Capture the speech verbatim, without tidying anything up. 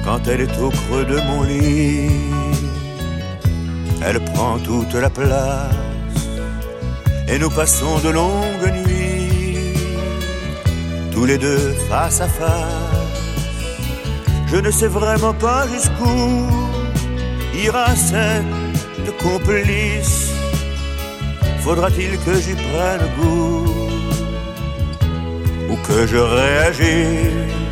quand elle est au creux de mon lit. Elle prend toute la place et nous passons de longues nuits, tous les deux face à face. Je ne sais vraiment pas jusqu'où ira cette complice. Faudra-t-il que j'y prenne goût ou que je réagisse